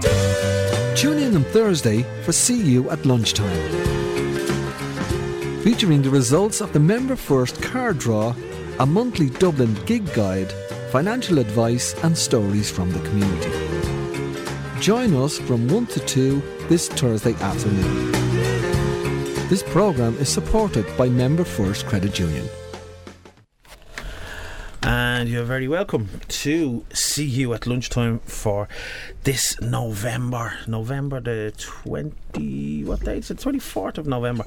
Tune in on Thursday for See You at Lunchtime, featuring the results of the Member First card draw, a monthly Dublin gig guide, financial advice and stories from the community. Join us from 1 to 2 this Thursday afternoon. This programme is supported by Member First Credit Union. And you're very welcome to See You at Lunchtime for this November the 20... what date is it? 24th of November.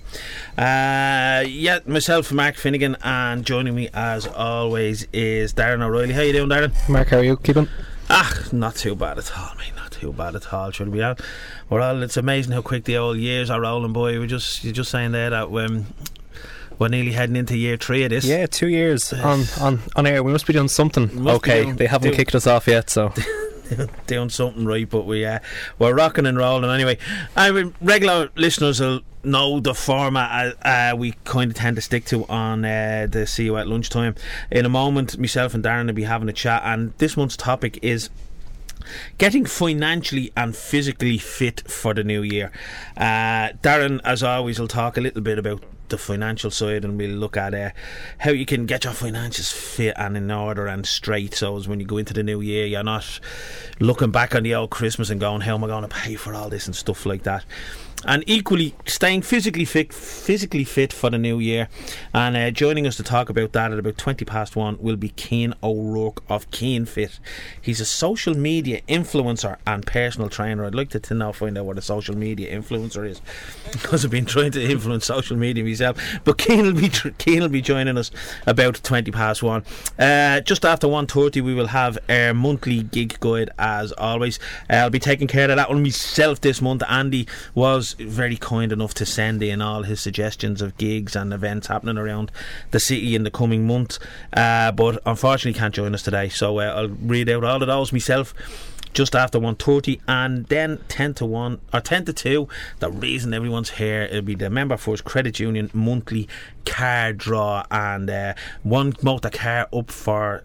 Myself, Mark Finnegan, and joining me as always is Darren O'Reilly. How you doing, Darren? Mark, how are you keeping? Not too bad at all, mate. Not too bad at all. Should we are? It's amazing how quick the old years are rolling by. You're just saying there that we're nearly heading into year 3 of this. Yeah, 2 years on air. We must be doing something. They haven't kicked us off yet, so doing something right, but we're rocking and rolling anyway. Regular listeners will know the format we kind of tend to stick to on the See You at Lunchtime. In a moment, myself and Darren will be having a chat, and this month's topic is getting financially and physically fit for the new year. Darren, as always, will talk a little bit about the financial side, and we'll look at how you can get your finances fit and in order and straight, so as when you go into the new year you're not looking back on the old Christmas and going, how am I going to pay for all this and stuff like that. And equally staying physically fit for the new year. And joining us to talk about that at about 1:20 will be Cian O'Rourke of Cian Fit. He's a social media influencer and personal trainer. I'd like to now find out what a social media influencer is, because I've been trying to influence social media myself. But Cian will be joining us about 1:20. Just after 1:30 we will have our monthly gig guide as always. I'll be taking care of that one myself this month. Andy was very kind enough to send in all his suggestions of gigs and events happening around the city in the coming month, but unfortunately can't join us today, so I'll read out all of those myself just after 1:30, and then 10 to 1 or 10 to 2, the reason everyone's here, it'll be the Member First Credit Union monthly car draw, and one motor car up for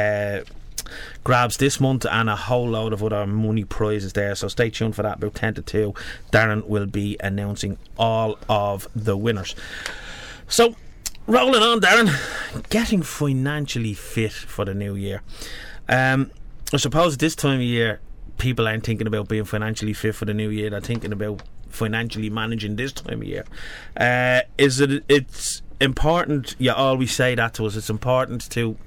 grabs this month, and a whole load of other money prizes there, so stay tuned for that. About 10 to 2 Darren will be announcing all of the winners. So rolling on, Darren, getting financially fit for the new year. I suppose at this time of year people aren't thinking about being financially fit for the new year, they're thinking about financially managing this time of year. It's important, you always say that to us, it's important to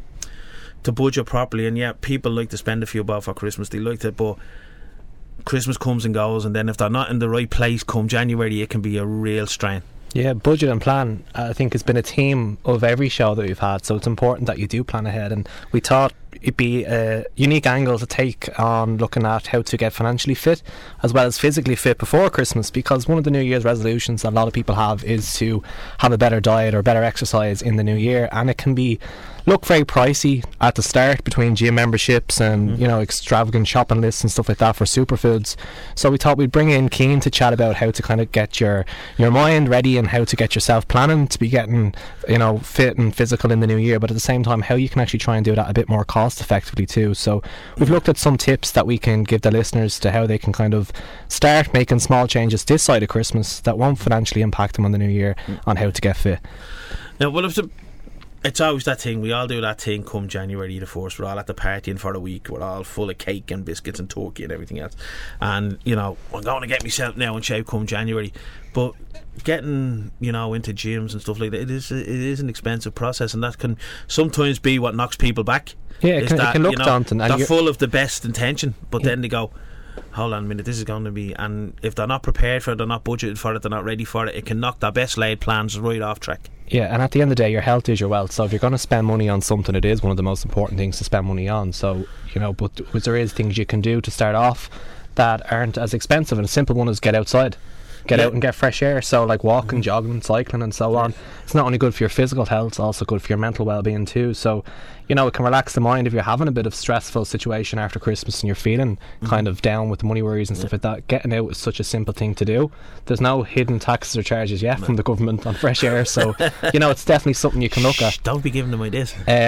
budget properly, and yeah, people like to spend a few bob for Christmas, they like to, but Christmas comes and goes, and then if they're not in the right place come January, it can be a real strain. Yeah, budget and plan, I think, has been a theme of every show that we've had, so it's important that you do plan ahead, and we thought it'd be a unique angle to take on looking at how to get financially fit as well as physically fit before Christmas, because one of the New Year's resolutions that a lot of people have is to have a better diet or better exercise in the new year, and it can look very pricey at the start between gym memberships and extravagant shopping lists and stuff like that for superfoods. So we thought we'd bring in Cian to chat about how to kind of get your mind ready and how to get yourself planning to be getting fit and physical in the new year, but at the same time how you can actually try and do that a bit more cost effectively too. So we've looked at some tips that we can give the listeners to how they can kind of start making small changes this side of Christmas that won't financially impact them on the new year on how to get fit. Now, well, it's always that thing, we all do that thing come January the 1st, we're all at the party and for a week, we're all full of cake and biscuits and turkey and everything else, and I'm going to get myself now in shape come January, but getting into gyms and stuff like that, it is an expensive process, and that can sometimes be what knocks people back. Yeah, it can look daunting, they're full of the best intention, but then they go, hold on a minute, this is going to be, and if they're not prepared for it, they're not budgeted for it, they're not ready for it, it can knock their best laid plans right off track. Yeah, and at the end of the day, your health is your wealth, so if you're going to spend money on something, it is one of the most important things to spend money on. So but there is things you can do to start off that aren't as expensive, and a simple one is get outside, out and get fresh air. So like walking, jogging, cycling and so on, it's not only good for your physical health, it's also good for your mental well-being too. So it can relax the mind if you're having a bit of stressful situation after Christmas and you're feeling kind of down with the money worries and stuff like that. Getting out is such a simple thing to do. There's no hidden taxes or charges from the government on fresh air, so it's definitely something you can look at. Don't be giving them ideas.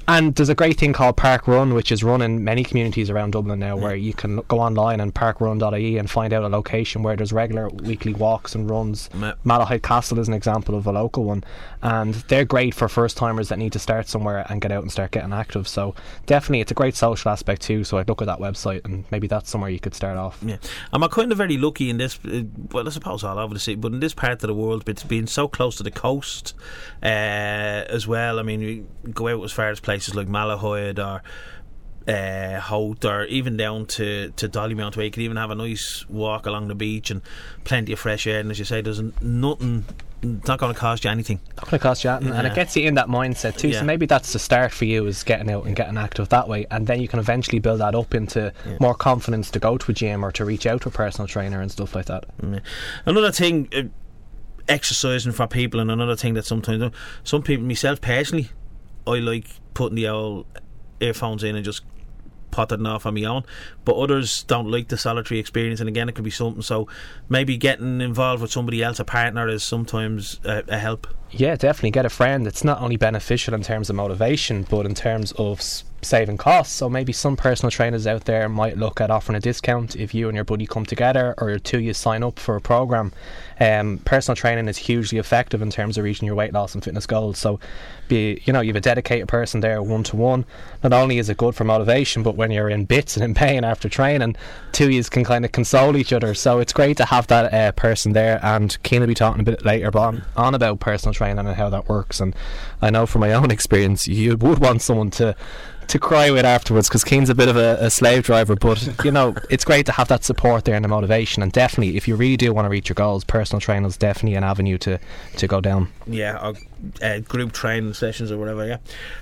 And there's a great thing called Park Run, which is run in many communities around Dublin now, where you can go online and parkrun.ie and find out a location where there's regular weekly walks and runs. Malahide Castle is an example of a local one, and they're great for first timers that need to start somewhere and get out and start getting active. So definitely it's a great social aspect too, so I'd look at that website and maybe that's somewhere you could start off. Yeah, I'm kind of very lucky in this, well I suppose all over the city, but in this part of the world, it's being so close to the coast as well. I mean, you go out as far as places like Malahide or Howth, or even down to Dollymount, where you can even have a nice walk along the beach and plenty of fresh air, and as you say, there's nothing, it's not going to cost you anything. Not going to cost you anything, and it gets you in that mindset too. So maybe that's the start for you, is getting out and getting active that way, and then you can eventually build that up into more confidence to go to a gym or to reach out to a personal trainer and stuff like that. Another thing, exercising for people, and another thing that sometimes some people, myself personally, I like putting the old earphones in and just potting off on my own, but others don't like the solitary experience, and again it could be something, so maybe getting involved with somebody else, a partner, is sometimes a help. Yeah, definitely get a friend. It's not only beneficial in terms of motivation, but in terms of saving costs. So maybe some personal trainers out there might look at offering a discount if you and your buddy come together, or two you sign up for a program. Personal training is hugely effective in terms of reaching your weight loss and fitness goals. So you have a dedicated person there, one-to-one. Not only is it good for motivation, but when you're in bits and in pain after training, two yous can kind of console each other. So it's great to have that person there, and Keane will be talking a bit later on about personal training and how that works. And I know from my own experience, you would want someone to cry with afterwards, because Keane's a bit of a slave driver, but it's great to have that support there and the motivation. And definitely, if you really do want to reach your goals, personal training is definitely an avenue to go down. Yeah, or group training sessions or whatever.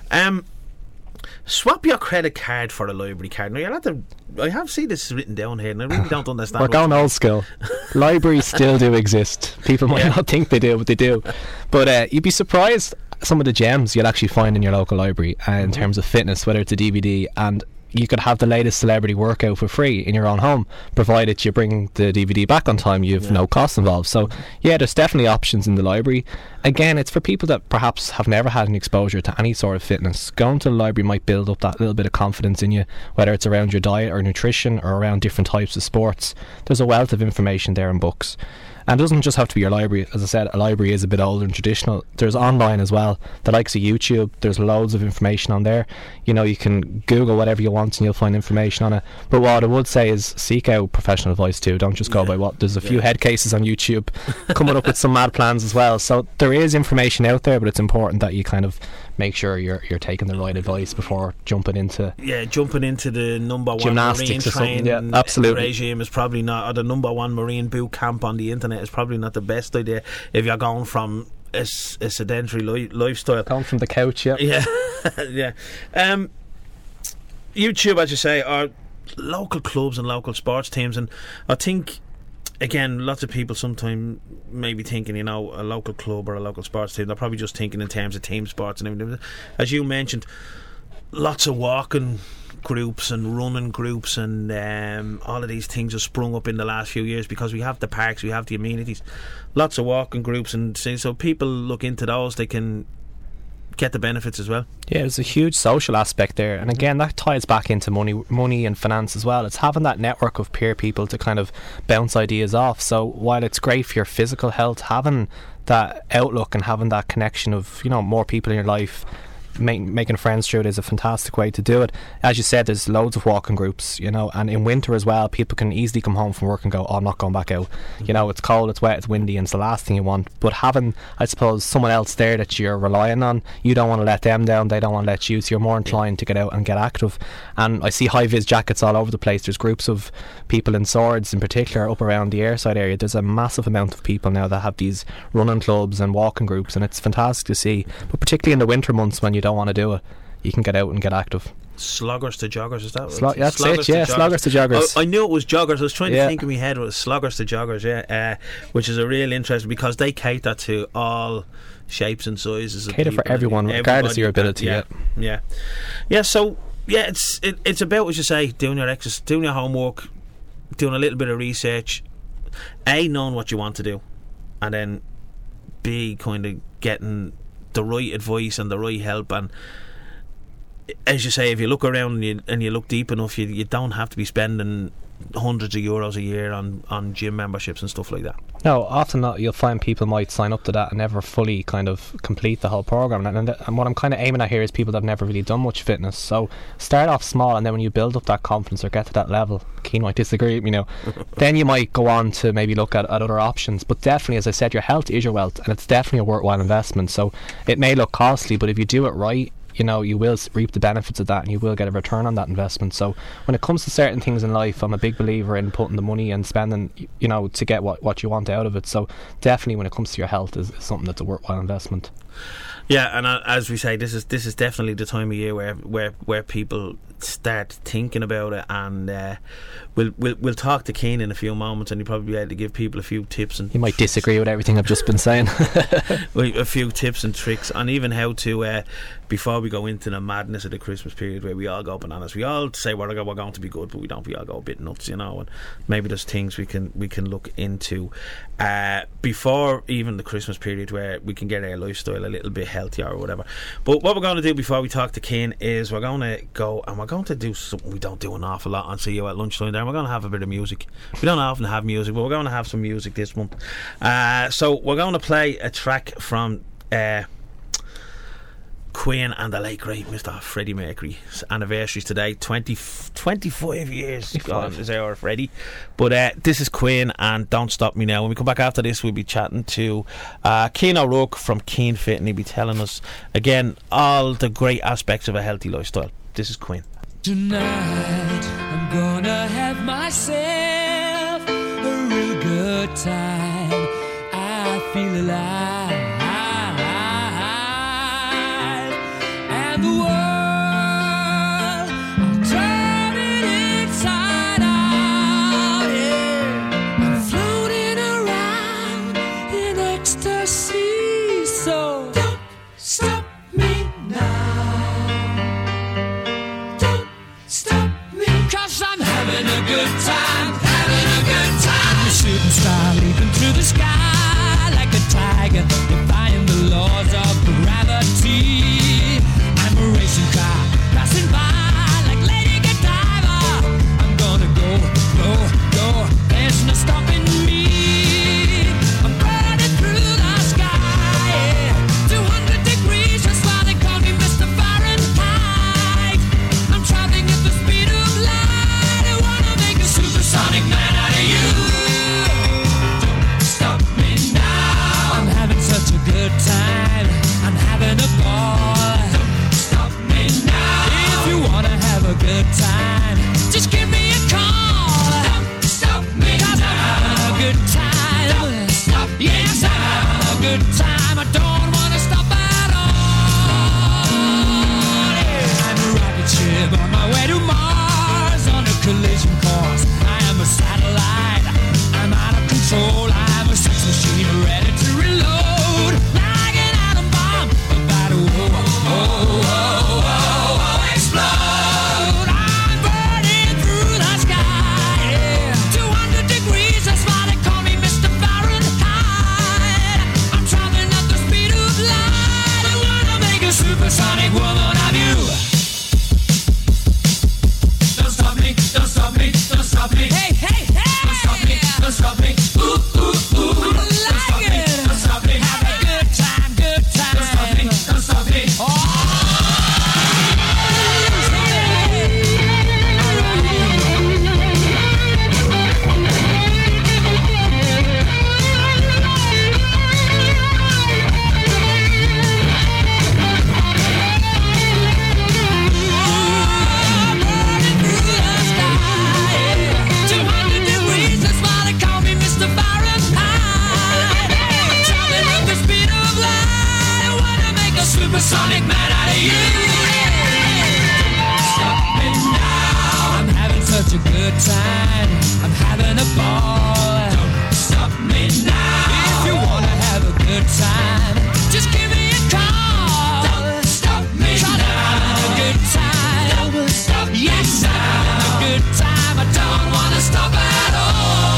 Swap your credit card for a library card. Now I have seen this written down here, and I really don't understand. We're going old school. Libraries still do exist. People might not think they do, but they do. But you'd be surprised some of the gems you'll actually find in your local library in terms of fitness, whether it's a DVD, and you could have the latest celebrity workout for free in your own home, provided you bring the DVD back on time. You've no cost involved. So there's definitely options in the library. Again, it's for people that perhaps have never had an exposure to any sort of fitness. Going to the library might build up that little bit of confidence in you, whether it's around your diet or nutrition or around different types of sports. There's a wealth of information there in books. And it doesn't just have to be your library. As I said, a library is a bit older and traditional. There's online as well, the likes of YouTube. There's loads of information on there. You can Google whatever you want and you'll find information on it. But what I would say is seek out professional advice too. Don't just go by what. There's a few head cases on YouTube coming up with some mad plans as well. So there is information out there, but it's important that you kind of make sure you're taking the right advice before jumping into the number one gymnastics marine training absolutely. Regime is probably not, or the number one marine boot camp on the internet is probably not the best idea if you're going from a sedentary lifestyle. Going from the couch, yeah. YouTube, as you say, are local clubs and local sports teams, and I think, again, lots of people sometimes may be thinking, a local club or a local sports team, they're probably just thinking in terms of team sports and everything. As you mentioned, lots of walking groups and running groups and all of these things have sprung up in the last few years because we have the parks, we have the amenities, lots of walking groups, and so people look into those, they can get the benefits as well. Yeah, there's a huge social aspect there, and again that ties back into money and finance as well. It's having that network of peer people to kind of bounce ideas off. So while it's great for your physical health, having that outlook and having that connection of more people in your life, making friends through it is a fantastic way to do it. As you said, there's loads of walking groups, and in winter as well, people can easily come home from work and go, I'm not going back out. It's cold, it's wet, it's windy, and it's the last thing you want. But having, I suppose, someone else there that you're relying on, you don't want to let them down, they don't want to let you, so you're more inclined to get out and get active. And I see high-vis jackets all over the place. There's groups of people in Swords in particular up around the Airside area. There's a massive amount of people now that have these running clubs and walking groups, and it's fantastic to see. But particularly in the winter months when you don't want to do it, you can get out and get active. Sloggers to joggers, is that that's it, yeah. Sloggers to joggers. I knew it was joggers. I was trying to think in my head, it was sloggers to joggers, which is a real interest because they cater to all shapes and sizes. Cater for everyone, regardless of your ability. So it's about, as you say, doing your exercise, doing your homework, doing a little bit of research, knowing what you want to do, and then B, kind of getting the right advice and the right help, and as you say, if you look around and you look deep enough, you don't have to be spending hundreds of euros a year on gym memberships and stuff like that. No, often not, you'll find people might sign up to that and never fully kind of complete the whole program. And what I'm kind of aiming at here is people that have never really done much fitness. So start off small, and then when you build up that confidence or get to that level, Keane might disagree, then you might go on to maybe look at other options. But definitely, as I said, your health is your wealth, and it's definitely a worthwhile investment. So it may look costly, but if you do it right, you will reap the benefits of that, and you will get a return on that investment. So when it comes to certain things in life, I'm a big believer in putting the money and spending, to get what you want out of it. So definitely, when it comes to your health, is something that's a worthwhile investment. Yeah, and as we say, this is definitely the time of year where people start thinking about it, and we'll talk to Keane in a few moments, and he'll probably be able to give people a few tips. And he might disagree with everything I've just been saying. A few tips and tricks, and even how to before we go into the madness of the Christmas period, where we all go bananas. We all say we're going to be good, but we don't. We all go a bit nuts, and maybe there's things we can look into before even the Christmas period, where we can get our lifestyle a little bit healthier or whatever. But what we're going to do before we talk to Keane is we're going to go and we're going to do something we don't do an awful lot on See You at Lunchtime there. We're going to have a bit of music. We don't often have music, but we're going to have some music this month. So we're going to play a track from Queen and the late great Mr. Freddie Mercury's anniversaries today. 25 years gone is our Freddie. But this is Queen and Don't Stop Me Now. When we come back after this, we'll be chatting to Keane O'Rourke from Keane Fit, and he'll be telling us again all the great aspects of a healthy lifestyle. This is Queen. Tonight I'm gonna have myself a real good time. I feel alive, and the world, I'm turning inside out, yeah. I'm floating around in ecstasy, so don't stop me now. Don't stop me, 'cause I'm having a good time, having a good time. I'm a shooting star leaping through the sky like a tiger, defying the laws of gravity. I'm a racing car passing by like Lady Godiva. I'm gonna go, go, go. There's no stopping me. I'm burning through the sky, yeah. 200 degrees, that's why they call me Mr. Fahrenheit. I'm traveling at the speed of light. I wanna make a supersonic man out of you. Don't stop me now. I'm having such a good time. I'm having a ball. Don't stop me now. If you wanna have a good time, just give me a call. Don't stop me now. I'm having a good time. Don't stop me now. Yes, I'm having a good time. I don't wanna stop at all. Yeah. I'm a rocket ship on my way to Mars on a collision course. I am a satellite. I'm out of control. I'm a sex machine ready to reload. Like an atom bomb about to explode. I'm burning through the sky, yeah. 200 degrees, that's why they call me Mr. Fahrenheit. I'm traveling at the speed of light. I wanna make a supersonic woman of you. Don't stop me, don't stop me, don't stop me. Hey, hey, hey! Don't stop me, don't stop me. Ooh, ooh, ooh. I like it. Don't stop me. Have a good time, good time. Don't stop me, don't stop me. Oh! Supersonic man out of you. Stop me now. I'm having such a good time. I'm having a ball. Don't stop me now. If you wanna have a good time, just give me a call. Don't stop me now. I'm having a good time. Don't stop me. Yes, I'm having a good time. I don't wanna stop at all.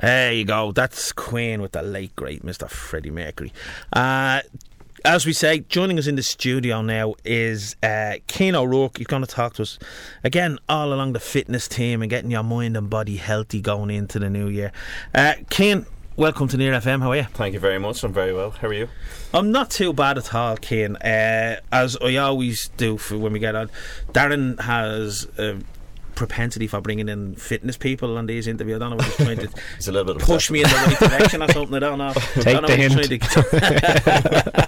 There you go. That's Queen with the late great Mr. Freddie Mercury. As we say, joining us in the studio now is Cian O'Rourke. He's going to talk to us again all along the fitness team and getting your mind and body healthy going into the new year. Cian, welcome to Near FM. How are you? Thank you very much. I'm very well. How are you? I'm not too bad at all, Cian. As I always do for when we get on, Darren has a propensity for bringing in fitness people on these interviews. I don't know if he's trying to He's a little bit push me in the right direction or something. I don't know. Take the hint.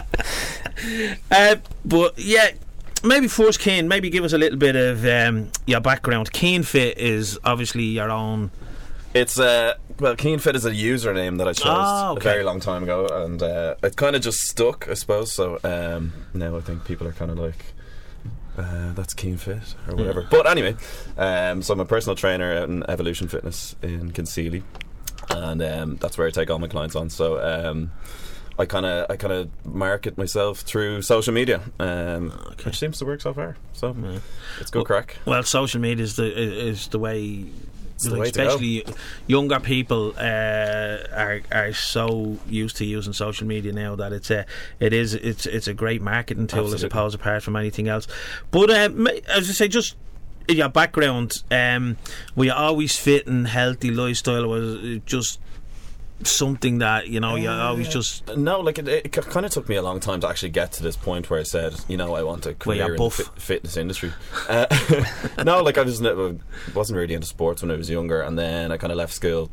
But yeah, maybe first, Cian, maybe give us a little bit of your background. Cian Fit is obviously your own. It's Cian Fit is a username that I chose a very long time ago, and it kind of just stuck, I suppose. So now I think people are kind of like, that's Cian Fit or whatever. But anyway, so I'm a personal trainer out in Evolution Fitness in Kinseely, and that's where I take all my clients on. So I kind of market myself through social media, which seems to work so far. So it's good crack. Well, social media is the way. Especially younger people are so used to using social media now that it's a great marketing tool. Absolutely. I suppose, apart from anything else. But as I say, just your background, were you always fit and healthy lifestyle? Was it just something that you always just no, like it kind of took me a long time to actually get to this point where I said, I want a career in the fitness industry. No, like I wasn't really into sports when I was younger, and then I kind of left school,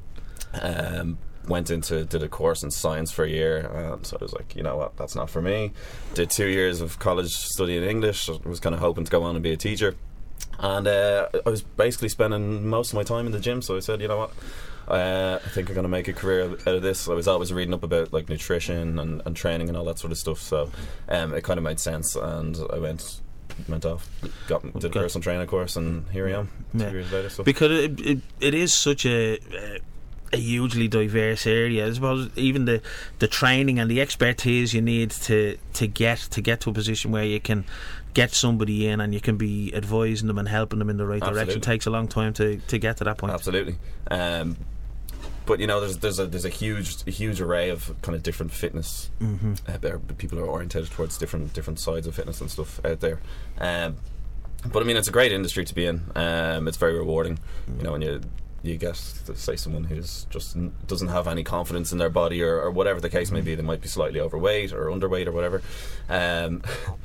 did a course in science for a year, so I was like, you know what, that's not for me. Did 2 years of college studying English. I was kind of hoping to go on and be a teacher, and I was basically spending most of my time in the gym, so I said, you know what, I think I'm going to make a career out of this. I was always reading up about like nutrition and training and all that sort of stuff, so it kind of made sense, and I went off, did a personal training course, and here I am 2 years later. So. Because it is such a hugely diverse area. I suppose even the training and the expertise you need to get to a position where you can get somebody in and you can be advising them and helping them in the right direction takes a long time to get to that point. Absolutely. But there's a huge array of kind of different fitness. People are oriented towards different sides of fitness and stuff out there. But I mean, it's a great industry to be in. It's very rewarding. When you get to say someone who's just doesn't have any confidence in their body or whatever the case may be, they might be slightly overweight or underweight or whatever, and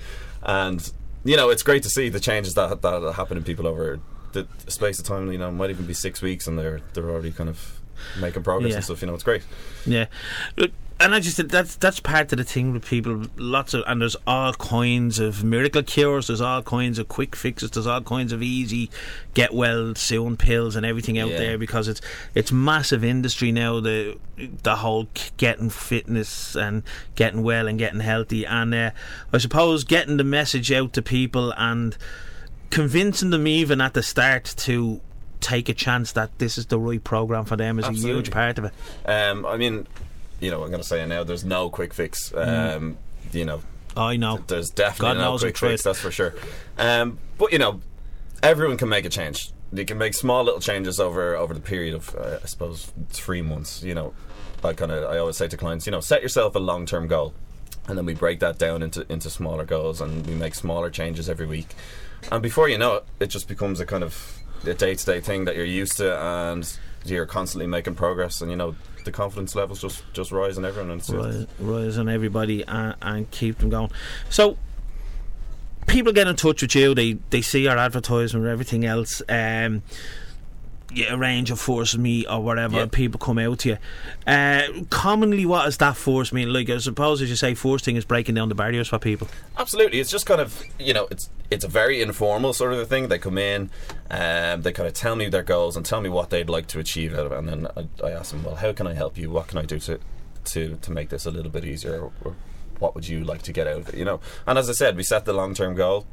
it's great to see the changes that happen in people over the space of time. Might even be 6 weeks and they're already kind of making progress and stuff. It's great. Yeah. And I just said that's part of the thing with people. And there's all kinds of miracle cures. There's all kinds of quick fixes. There's all kinds of easy get well soon pills and everything out there, because it's massive industry now. The whole getting fitness and getting well and getting healthy, and I suppose getting the message out to people and convincing them even at the start to take a chance that this is the right program for them is a huge part of it. I mean, I'm going to say it now, there's no quick fix. I know there's definitely no quick fix, that's for sure. But everyone can make a change. You can make small little changes over the period of I suppose 3 months. I always say to clients, set yourself a long-term goal, and then we break that down into smaller goals, and we make smaller changes every week, and before you know it, it just becomes a kind of a day-to-day thing that you're used to, and you're constantly making progress, and the confidence levels just rise in everyone, and rise on everybody, and keep them going. So people get in touch with you, they see your advertisement or everything else, you arrange a force meet or whatever, and people come out to you. Commonly, what does that force mean? Like, I suppose, as you say, force thing is breaking down the barriers for people. Absolutely. It's just kind of, it's a very informal sort of a thing. They come in, they kind of tell me their goals and tell me what they'd like to achieve out of it, and then I ask them, well, how can I help you? What can I do to make this a little bit easier? Or what would you like to get out of it? And as I said, we set the long-term goal.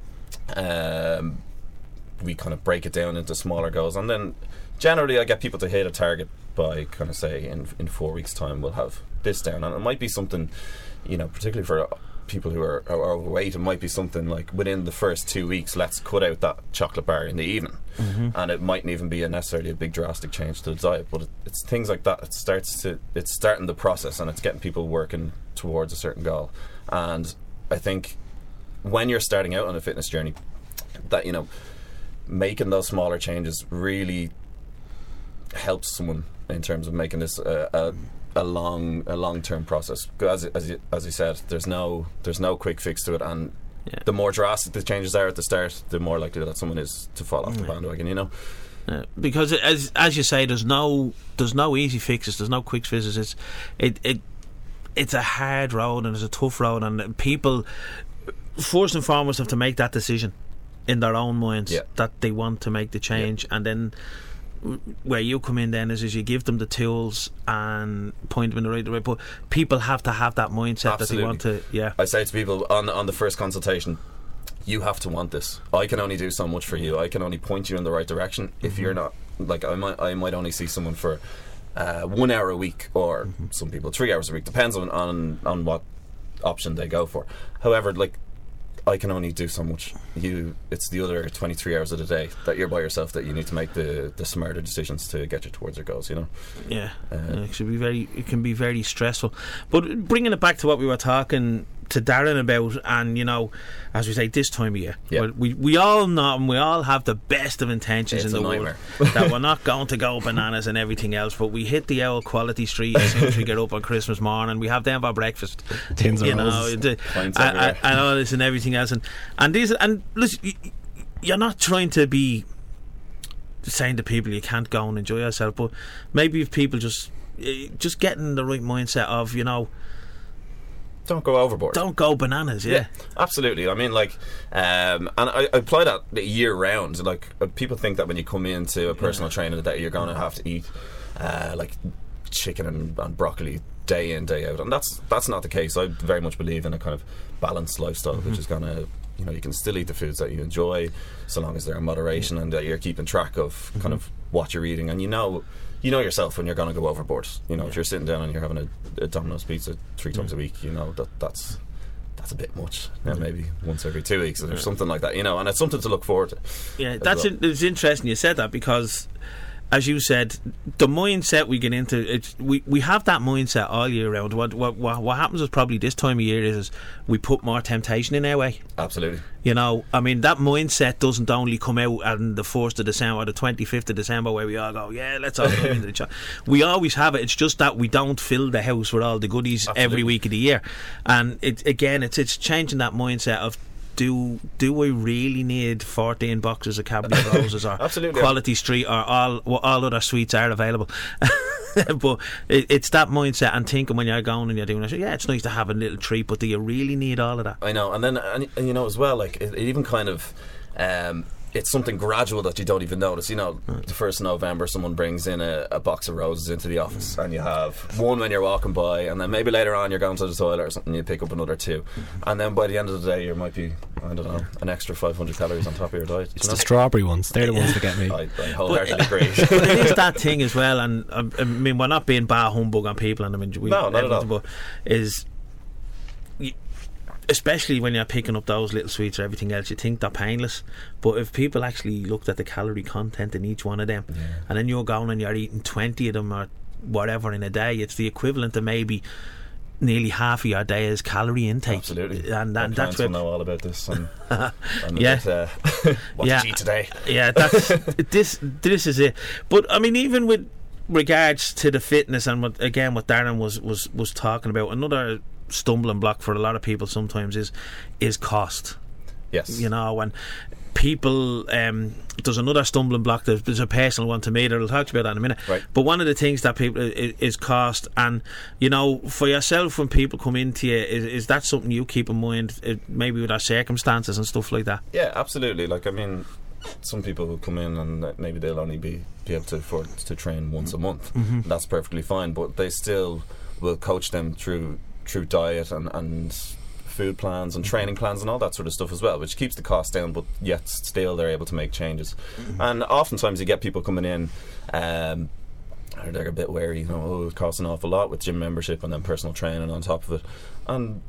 We kind of break it down into smaller goals, and then generally I get people to hit a target by kind of say in 4 weeks time we'll have this down, and it might be something particularly for people who are overweight, it might be something like within the first 2 weeks, let's cut out that chocolate bar in the evening. And it mightn't even be necessarily a big drastic change to the diet, but it's things like that. It's starting the process, and it's getting people working towards a certain goal. And I think when you're starting out on a fitness journey, that, you know, making those smaller changes really helps someone in terms of making this a long-term process. Because as you said, there's no quick fix to it, and the more drastic the changes are at the start, the more likely that someone is to fall off the bandwagon, you know. Because as you say, there's no easy fixes, there's no quick fixes. It's a hard road, and it's a tough road, and people first and foremost have to make that decision in their own minds that they want to make the change, and then where you come in then is you give them the tools and point them in the right way. But people have to have that mindset that they want to. I say to people on the first consultation, you have to want this. I can only do so much for you. I can only point you in the right direction. If you're not, like, I might only see someone for 1 hour a week, or some people 3 hours a week, depends on what option they go for. However, like, I can only do so much. It's the other 23 hours of the day that you're by yourself that you need to make the smarter decisions to get you towards your goals, you know. It can be very stressful. But bringing it back to what we were talking to Darren about, and, you know, as we say, this time of year, we all know, and we all have the best of intentions in the world, that we're not going to go bananas and everything else, but we hit the old Quality Street as soon as we get up on Christmas morning. We have them for breakfast, tins of and all this and everything else, and these, and listen, you're not trying to be saying to people you can't go and enjoy yourself, but maybe if people just getting the right mindset of, you know, don't go overboard. Don't go bananas, absolutely. I mean, like, and I apply that year round. Like, people think that when you come into a personal trainer that you're going to have to eat like chicken and broccoli day in, day out, and that's not the case. I very much believe in a kind of balanced lifestyle, which is going to, you know, you can still eat the foods that you enjoy, so long as they're in moderation and that you're keeping track of kind of what you're eating, and you know yourself when you're going to go overboard. You know, if you're sitting down and you're having a Domino's pizza 3 times a week, you know that's a bit much. Now maybe once every 2 weeks or something like that, you know, and it's something to look forward to. It's interesting you said that, because as you said, the mindset we get into, we have that mindset all year round. What happens is probably this time of year is we put more temptation in our way. Absolutely. You know, I mean, that mindset doesn't only come out on the 1st of December or the 25th of December where we all go, let's all go into the shop. We always have it. It's just that we don't fill the house with all the goodies every week of the year. And it's changing that mindset of, do I really need 14 boxes of Cabernet Roses or Quality Street or all other sweets are available? But it's that mindset and thinking when you're going and you're doing it. It's nice to have a little treat, but do you really need all of that? I know, and then and you know as well, like it even kind of. It's something gradual that you don't even notice. You know, the 1st of November someone brings in a box of roses into the office, and you have one when you're walking by, and then maybe later on you're going to the toilet or something, you pick up another 2, and then by the end of the day there might be, I don't know, an extra 500 calories on top of your diet. It's the strawberry ones, they're the ones that get me. I wholeheartedly agree. But it is that thing as well, and I mean, we're not being bah humbug on people, and I mean, no, not at all. But especially when you're picking up those little sweets or everything else, you think they're painless, but if people actually looked at the calorie content in each one of them, and then you're going and you're eating 20 of them or whatever in a day, it's the equivalent to maybe nearly half of your day's calorie intake. Absolutely. And that's where know all about this and what to eat today. That's this is it. But I mean, even with regards to the fitness and what Darren was talking about, another stumbling block for a lot of people sometimes is cost. Yes. You know, and people, there's another stumbling block. There's a personal one to me that I'll talk to you about that in a minute. Right. But one of the things that people is cost, and you know, for yourself when people come into you, is that something you keep in mind, maybe with our circumstances and stuff like that? Yeah, absolutely. Like, I mean, some people will come in and maybe they'll only be able to afford to train once a month. That's perfectly fine, but they still will coach them through diet and food plans and training plans and all that sort of stuff as well, which keeps the cost down, but yet still they're able to make changes. And oftentimes you get people coming in they're a bit wary, you know, it costs an awful lot with gym membership and then personal training on top of it, and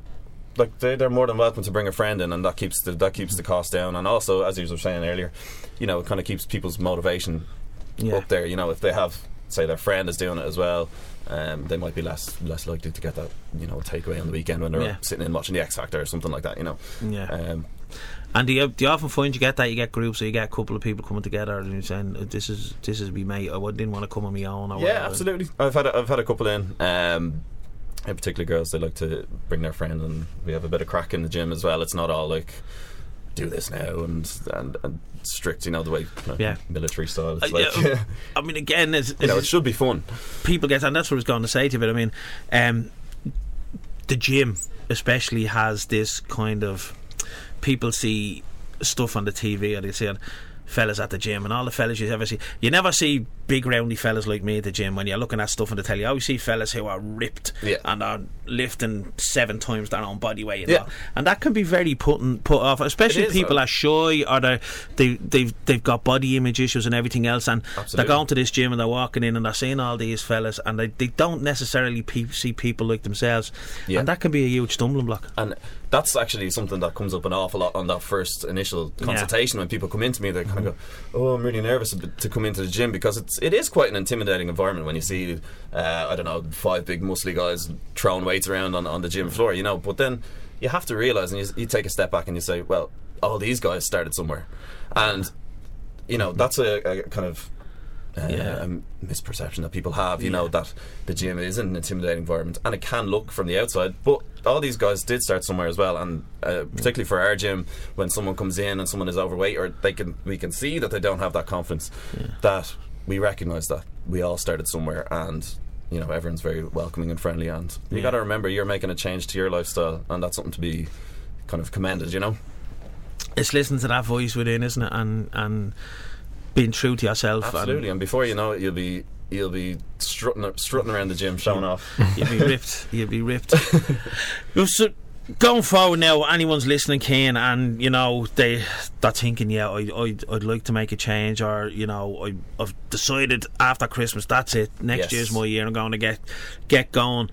like they're more than welcome to bring a friend in, and that keeps the cost down. And also, as you were saying earlier, you know, it kind of keeps people's motivation up there. You know, if they have, say, their friend is doing it as well, they might be less likely to get that, you know, takeaway on the weekend when they're sitting in watching the X Factor or something like that. You know. Yeah. And do you often find you get groups, or you get a couple of people coming together and you're saying, this is me mate, I didn't want to come on my own? Or whatever. Absolutely. I've had a couple in. In particular, girls, they like to bring their friend, and we have a bit of crack in the gym as well. It's not all like do this now and strict, you know, the way military style. It's like, I mean, again, you know, it should be fun. People get, and that's what I was going to say to you. But I mean, the gym especially has this kind of, people see stuff on the TV, or they see fellas at the gym, and all the fellas you ever see, you never see big roundy fellas like me at the gym. When you're looking at stuff on the telly, you always see fellas who are ripped and are lifting 7 times their own body weight, you know? And that can be very put off, especially if people are shy, or they've got body image issues and everything else, and they're going to this gym and they're walking in and they're seeing all these fellas, and they don't necessarily see people like themselves, and that can be a huge stumbling block. And that's actually something that comes up an awful lot on that first initial consultation. When people come into me, they kind of go, "Oh, I'm really nervous to come into the gym," because it is quite an intimidating environment when you see I don't know, 5 big muscly guys throwing weights around on the gym floor, you know. But then you have to realise, and you take a step back and you say, well, all these guys started somewhere, and you know, that's a kind of a misperception that people have, you know, that the gym is an intimidating environment, and it can look from the outside, but all these guys did start somewhere as well. And particularly for our gym, when someone comes in and someone is overweight, or we can see that they don't have that confidence, that we recognise that we all started somewhere, and you know, everyone's very welcoming and friendly, and you got to remember you're making a change to your lifestyle, and that's something to be kind of commended, you know. It's listening to that voice within, isn't it, and being true to yourself. Absolutely. And before you know it, you'll be strutting around the gym, showing off. You'll be ripped. So, going forward now, anyone's listening, Cian, and you know, they're thinking, I'd like to make a change, or you know, I've decided after Christmas, that's it, next year's my year, I'm going to get going.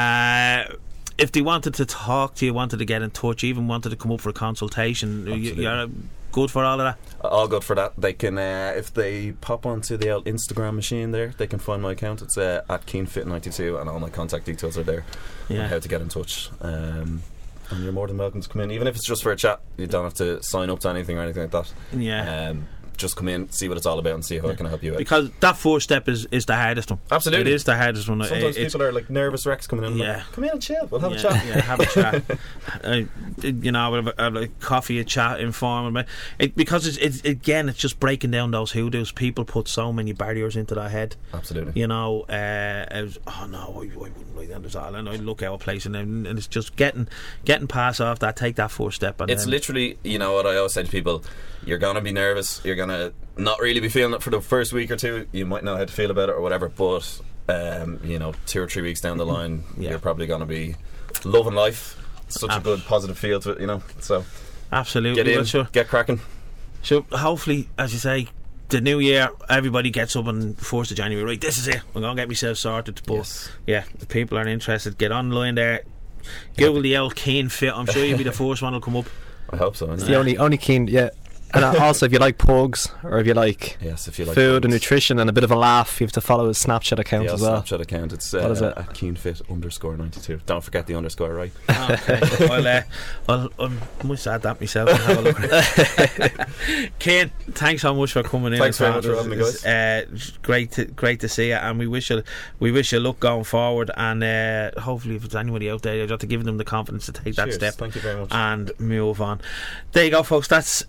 If they wanted to talk to you, wanted to get in touch, even wanted to come up for a consultation, you're good for all of that? All good for that. They can, if they pop onto the old Instagram machine there, they can find my account. It's at KeanFit92, and all my contact details are there on how to get in touch. And you're more than welcome to come in, even if it's just for a chat. You don't have to sign up to anything or anything like that. Just come in, see what it's all about, and see how I can help you out. Because that first step is the hardest one. Absolutely. It is the hardest one. Sometimes people are like nervous wrecks coming in. Like, come in and chill. We'll have a chat. Yeah, have a chat. You know, we'll have a coffee, a chat, informal. Because it's again, it's just breaking down those hoodoos. People put so many barriers into their head. Absolutely. You know, I wouldn't like that at all. And I look out of place, and it's just getting past off that. Take that first step. And it's literally, you know, what I always say to people: you're gonna be nervous. You're gonna not really be feeling it for the first week or two. You might know how to feel about it or whatever, but you know, 2 or 3 weeks down the line, you're probably going to be loving life. Such a good positive feel to it, you know. So absolutely, get in, get cracking. So hopefully, as you say, the new year, everybody gets up on 1st of January, right, this is it, I'm going to get myself sorted. But if people are interested, get online there, Google the old Cian Fit. I'm sure you'll be the first one to come up. I hope so. It's the only Cian, and also, if you like pugs, or if you like food and nutrition and a bit of a laugh, you have to follow his Snapchat account as well. Snapchat account. It's what is it? At KeanFit_92. Don't forget the underscore, right? Okay. I must add that myself and have a look at it. Cian, thanks so much for coming in. Thanks very much for having me, guys. It's great to see you, and we wish you luck going forward, and hopefully if there's anybody out there, you have to give them the confidence to take that step. Thank you very much. And move on. There you go, folks. That's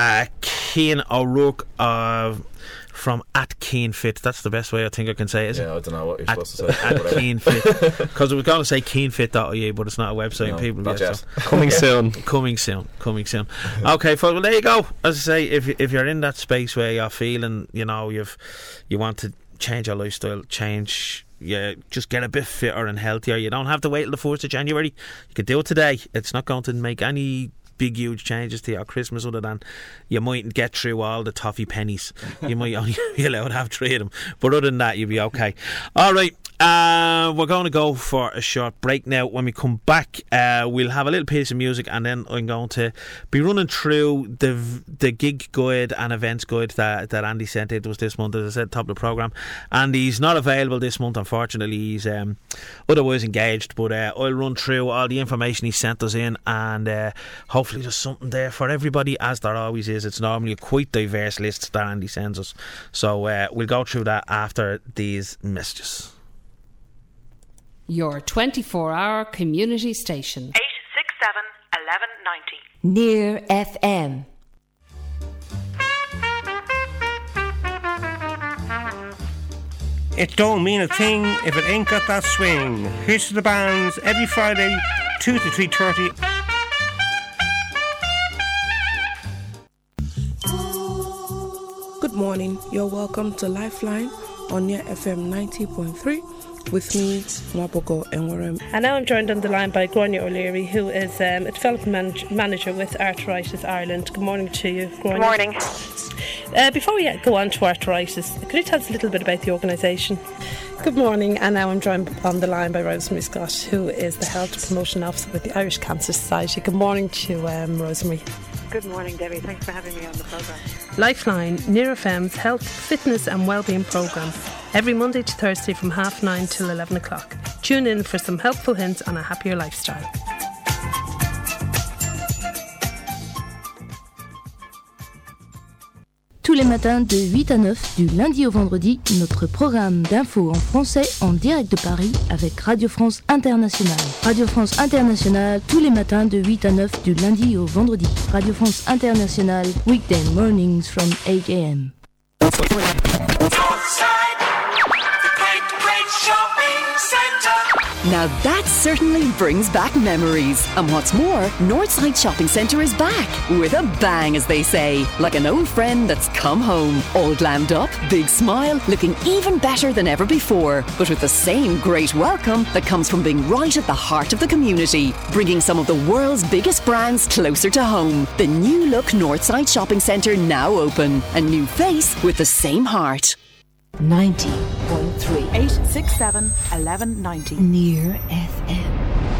Cian O'Rourke from at Cian Fit. That's the best way I think I can say it, isn't it? I don't know what you're supposed to say. At Cian Fit, because I was going to say KeanFit.ie, but it's not a website. No, people not yet. Coming soon. Coming soon. Okay, folks. Well, there you go. As I say, if you're in that space where you're feeling, you know, you want to change your lifestyle, just get a bit fitter and healthier. You don't have to wait till the 1st of January. You can do it today. It's not going to make any big huge changes to your Christmas, other than you mightn't get through all the toffee pennies. You might only be allowed to have 3 of them, but other than that you'll be okay. Alright, we're going to go for a short break now. When we come back, we'll have a little piece of music, and then I'm going to be running through the gig guide and events guide that Andy sent it to us this month, as I said, top of the programme. And he's not available this month, unfortunately. He's otherwise engaged, but I'll run through all the information he sent us in, and hopefully there's something there for everybody, as there always is. It's normally a quite diverse list that Andy sends us, so we'll go through that after these messages. Your 24-hour community station. 867 1190. Near FM. It don't mean a thing if it ain't got that swing. Here's to the bands every Friday, 2 to 3:30. Good morning. You're welcome to Lifeline on Near FM 90.3. With me, Mwabogo Enwerem. And now I'm joined on the line by Gráinne O'Leary, who is a development manager with Arthritis Ireland. Good morning to you, Gráinne. Good morning. Before we go on to arthritis, could you tell us a little bit about the organisation? Good morning, and now I'm joined on the line by Rosemary Scott, who is the Health Promotion Officer with the Irish Cancer Society. Good morning to you, Rosemary. Good morning, Debbie. Thanks for having me on the programme. Lifeline, Near FM's health, fitness and wellbeing programme. Every Monday to Thursday from 9:30 till 11 o'clock. Tune in for some helpful hints on a happier lifestyle. Tous les matins de 8 à 9, du lundi au vendredi, notre programme d'infos en français en direct de Paris avec Radio France Internationale. Radio France Internationale, tous les matins de 8 à 9, du lundi au vendredi. Radio France Internationale, weekday mornings from 8 a.m. Now that certainly brings back memories. And what's more, Northside Shopping Centre is back. With a bang, as they say. Like an old friend that's come home. All glammed up, big smile, looking even better than ever before. But with the same great welcome that comes from being right at the heart of the community. Bringing some of the world's biggest brands closer to home. The new look Northside Shopping Centre now open. A new face with the same heart. 90.3 867 1190. Near FM.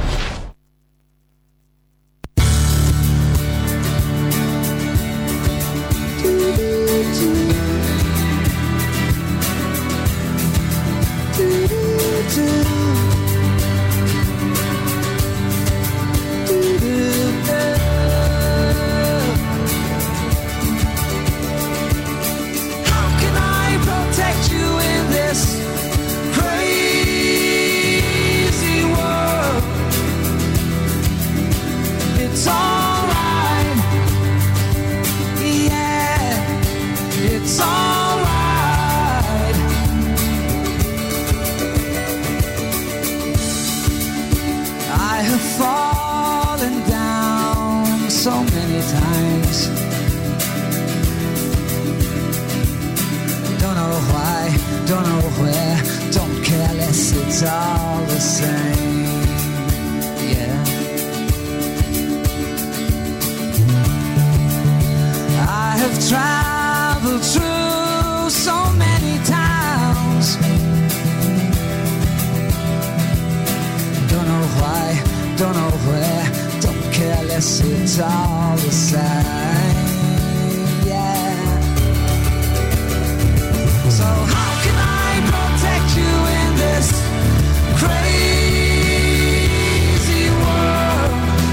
It's all the same, yeah. I have traveled through so many towns. Don't know why, don't know where, don't care less, it's all the same, yeah. So how can I protect you in this crazy world?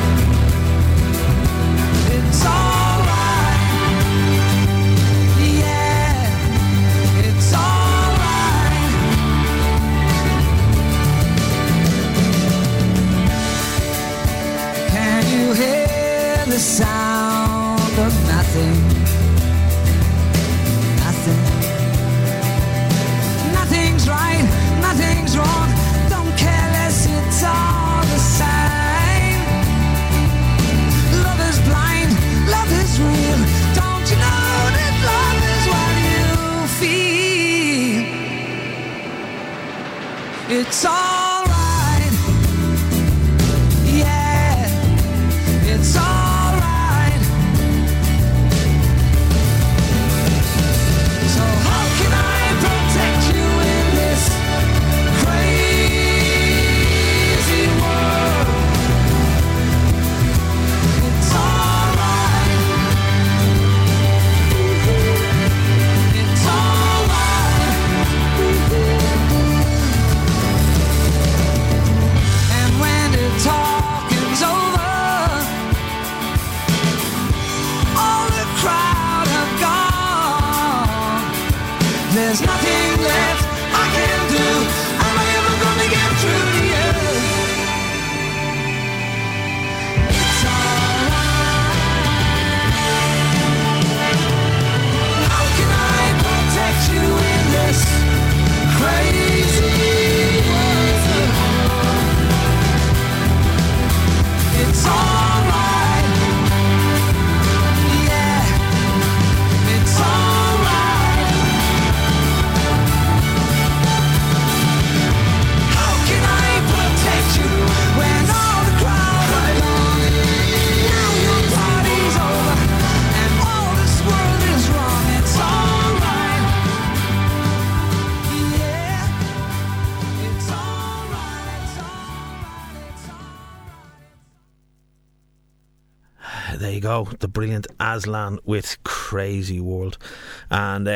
It's alright, yeah, it's alright. Can you hear the sound of nothing? Nothing. Nothing's right, nothing's wrong. Don't care less, it's all the same. Love is blind, love is real. Don't you know that love is what you feel? It's alright, yeah, it's alright. there you go, the brilliant Aslan with Crazy World. And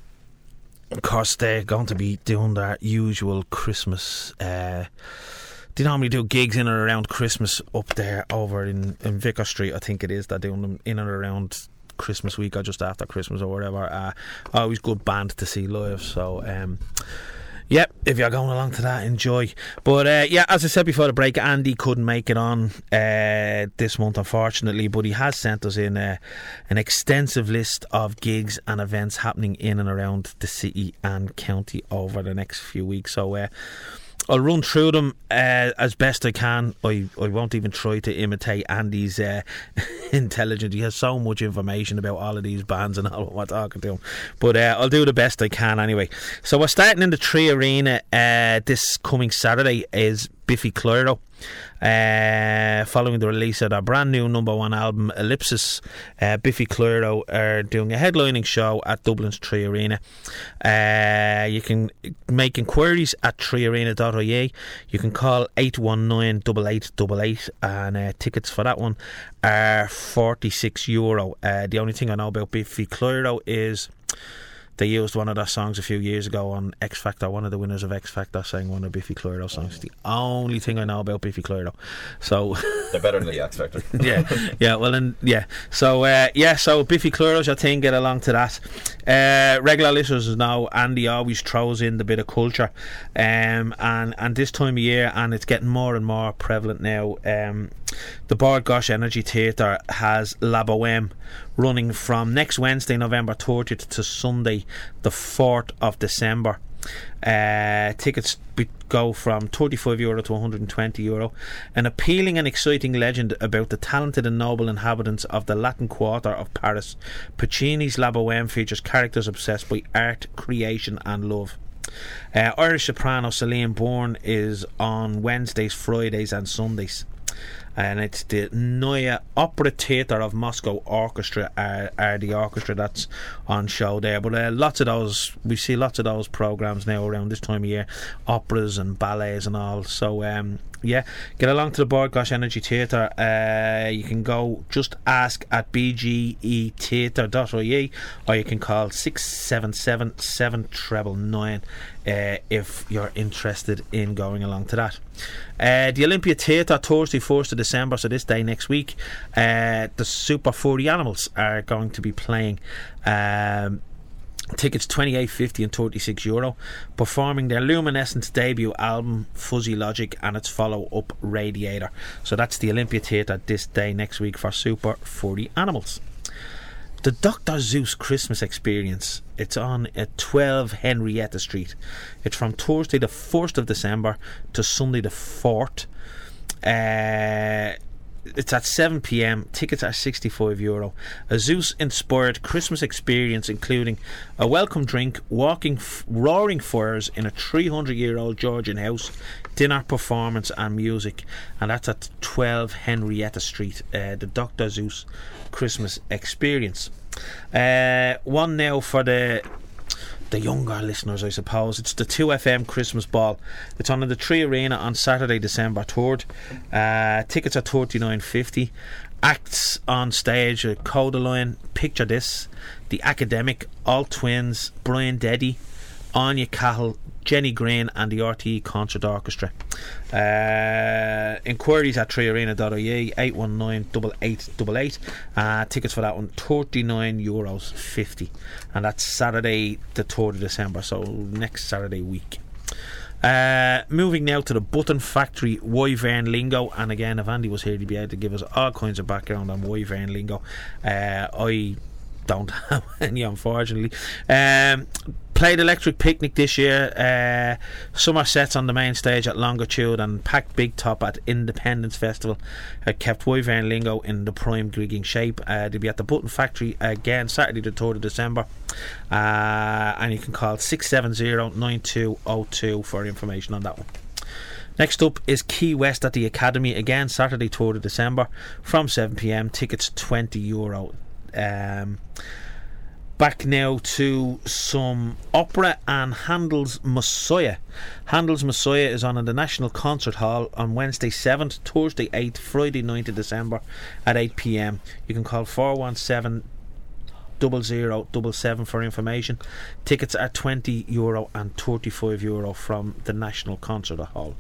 of course they're going to be doing their usual Christmas, they normally do gigs in and around Christmas up there over in Vicar Street, I think it is. They're doing them in and around Christmas week or just after Christmas or whatever. Always good band to see live, so yeah, if you're going along to that, enjoy. But yeah, as I said before the break, Andy couldn't make it on this month, unfortunately, but he has sent us in an extensive list of gigs and events happening in and around the city and county over the next few weeks. So I'll run through them as best I can. I won't even try to imitate Andy's intelligence. He has so much information about all of these bands and all what we're talking to him. But I'll do the best I can anyway. So we're starting in the Tree Arena this coming Saturday is Biffy Clyro. Following the release of their brand new #1 album Ellipsis, Biffy Clyro are doing a headlining show at Dublin's Tree Arena. You can make inquiries at treearena.ie. You can call 819-8888 and tickets for that one are €46. The only thing I know about Biffy Clyro is they used one of their songs a few years ago on X Factor. One of the winners of X Factor sang one of Biffy Clyro's songs. The only thing I know about Biffy Clyro. So they're better than the X Factor. yeah. Well, then yeah. So so Biffy Clyro's your thing. Get along to that. Regular listeners know Andy always throws in the bit of culture, and this time of year, and it's getting more and more prevalent now. The Bord Gáis Energy Theatre has La Bohème running from next Wednesday, November 30th to Sunday, the 4th of December. Tickets go from €35 to €120. An appealing and exciting legend about the talented and noble inhabitants of the Latin Quarter of Paris. Puccini's La Bohème features characters obsessed by art, creation and love. Irish soprano Celine Bourne is on Wednesdays, Fridays and Sundays. And it's the Neue Opera Theatre of Moscow Orchestra are the orchestra that's on show there. But we see lots of those programmes now around this time of year, operas and ballets and all. So yeah, get along to the Bord Gáis Energy Theatre. You can go just ask at bgetheatre.ie, or you can call 677-7999 if you're interested in going along to that. The Olympia Theatre, Thursday 1st of December, so this day next week, the Super Furry Animals are going to be playing. Tickets €28.50 and €36, performing their Luminescence debut album Fuzzy Logic and its follow-up Radiator. So that's the Olympia Theatre this day next week for Super Furry Animals. The Dr. Zeus Christmas Experience, it's on at 12 Henrietta Street. It's from Thursday the 1st of December to Sunday the 4th. It's at 7 p.m. Tickets are €65. A Zeus-inspired Christmas experience including a welcome drink, roaring fires in a 300-year-old Georgian house, dinner, performance and music. And that's at 12 Henrietta Street, the Dr. Zeus Christmas Experience. One now for the younger listeners, I suppose. It's the 2FM Christmas Ball. It's on in the Tree Arena on Saturday, December 3rd. Tickets are $39.50. Acts on stage are Codaline, Picture This, The Academic, All Twins, Brian Deddy, Anya Cahill, Jenny Green and the RTE Concert Orchestra. Inquiries at treearena.ie, 819-8888. Tickets for that one €39.50, and that's Saturday the 3rd of December, so next Saturday week. Moving now to the Button Factory Wyvern Lingo, and again, if Andy was here he'd be able to give us all kinds of background on Wyvern Lingo. I don't have any, unfortunately. Played Electric Picnic this year. Summer sets on the main stage at Longitude and packed Big Top at Independence Festival. Kept Wyvern Lingo in the prime gigging shape. They'll be at the Button Factory again Saturday the 3rd of December. And you can call 670-9202 for information on that one. Next up is Key West at the Academy, again Saturday 3rd of December from 7 p.m. Tickets €20. Back now to some opera and Handel's Messiah. Handel's Messiah is on in the National Concert Hall on Wednesday 7th, Thursday 8th, Friday 9th of December at 8 p.m. You can call 417 0077 for information. Tickets are €20 and €35 from the National Concert Hall.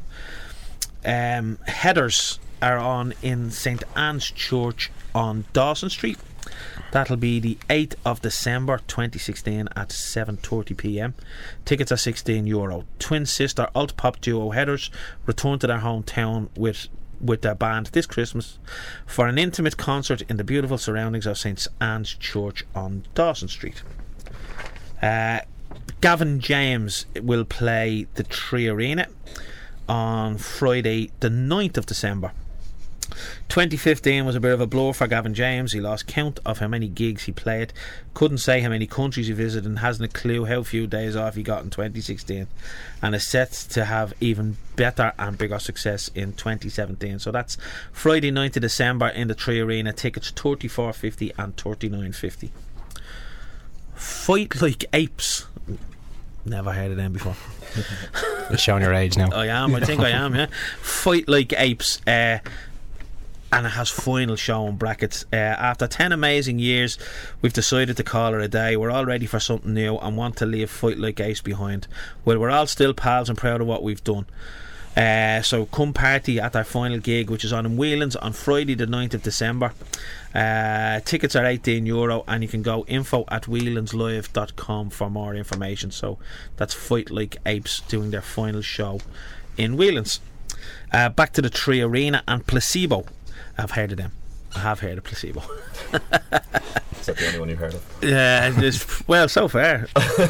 Headers are on in St Anne's Church on Dawson Street. That'll be the 8th of December 2016 at 7:30 p.m. Tickets are €16. Twin sister alt pop duo Headers return to their hometown with their band this Christmas for an intimate concert in the beautiful surroundings of St Anne's Church on Dawson Street. Gavin James will play the Tree Arena on Friday the 9th of December. 2015 was a bit of a blow for Gavin James. He lost count of how many gigs he played, couldn't say how many countries he visited, and hasn't a clue how few days off he got in 2016, and is set to have even better and bigger success in 2017. So that's Friday 9th of December in the Tree Arena. Tickets $34.50 and $39.50. Fight Like Apes. Never heard of them before. You're showing your age now. I think I am, yeah. Fight Like Apes, and it has final show in brackets. After 10 amazing years, we've decided to call it a day. We're all ready for something new and want to leave Fight Like Apes behind. Well, we're all still pals and proud of what we've done. So come party at our final gig, which is on in Whelan's on Friday the 9th of December. Tickets are €18 and you can go info@whelanslive.com for more information. So that's Fight Like Apes doing their final show in Whelan's. Back to the Tree Arena and Placebo. I've heard of them. I have heard of Placebo. Is that the only one you've heard of? Yeah, well, so far.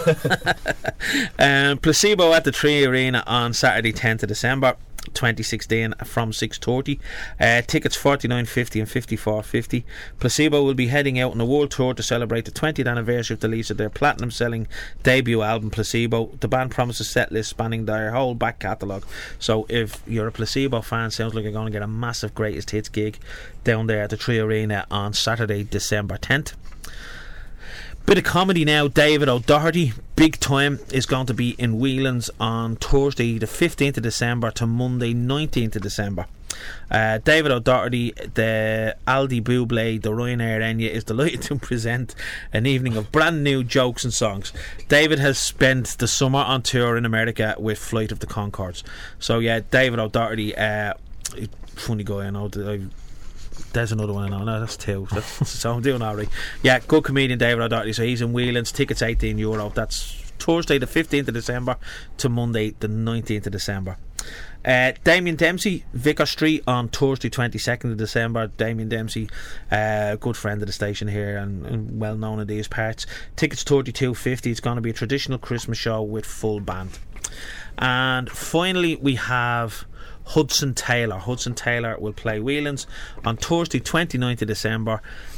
Placebo at the Tree Arena on Saturday 10th of December 2016 from 6:30. Tickets $49.50 and $54.50. Placebo will be heading out on a world tour to celebrate the 20th anniversary of the release of their platinum selling debut album Placebo. The band promises set list spanning their whole back catalogue, so if you're a Placebo fan, sounds like you're going to get a massive greatest hits gig down there at the Tree Arena on Saturday December 10th. Bit of comedy now. David O'Doherty, Big Time, is going to be in Whelan's on Thursday the 15th of December to Monday 19th of December. David O'Doherty, the Aldi Buble, the Ryanair Enya, is delighted to present an evening of brand new jokes and songs. David has spent the summer on tour in America with Flight of the Conchords. So yeah, David O'Doherty, funny guy, I know. There's another one I know. No, that's two. So I'm doing alright. Yeah, good comedian David O'Doherty. So he's in Whelan's. Tickets €18. That's Thursday the 15th of December to Monday the 19th of December. Damien Dempsey, Vicar Street on Thursday 22nd of December. Damien Dempsey, good friend of the station here and well known in these parts. Tickets $32.50. It's going to be a traditional Christmas show with full band. And finally we have Hudson Taylor. Hudson Taylor will play Whelan's on Thursday 29th of December.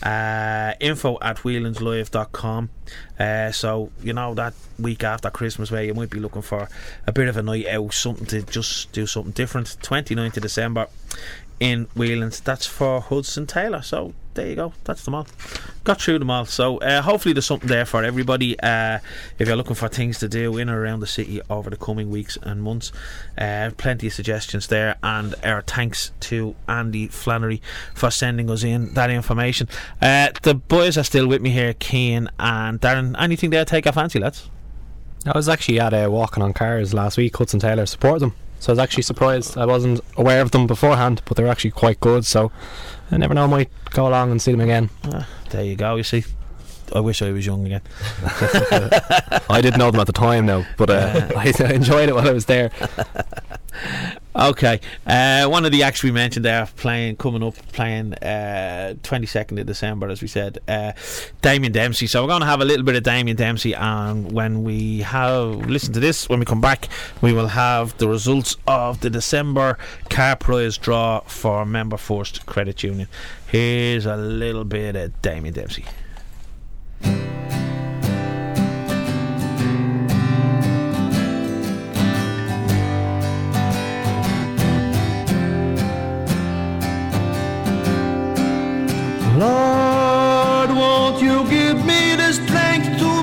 info@whelanslive.com. So you know, that week after Christmas where you might be looking for a bit of a night out, something to just do something different. 29th of December in Whelan's. That's for Hudson Taylor. So there you go, that's them all. Got through them all. So hopefully there's something there for everybody. If you're looking for things to do in or around the city over the coming weeks and months, plenty of suggestions there, and our thanks to Andy Flannery for sending us in that information. The boys are still with me here, Cian and Darren. Anything there take our fancy, lads? I was actually at Walking on Cars last week. Hudson Taylor supported them, so I was actually surprised. I wasn't aware of them beforehand, but they were actually quite good, so I never know, I might go along and see them again. There you go, you see. I wish I was young again. I didn't know them at the time now, but I enjoyed it while I was there. Okay, one of the acts we mentioned there coming up 22nd of December, as we said, Damien Dempsey. So we're going to have a little bit of Damien Dempsey, and when we have listened to this, when we come back, we will have the results of the December car prize draw for Member First Credit Union. Here's a little bit of Damien Dempsey. Lord, won't you give me the strength to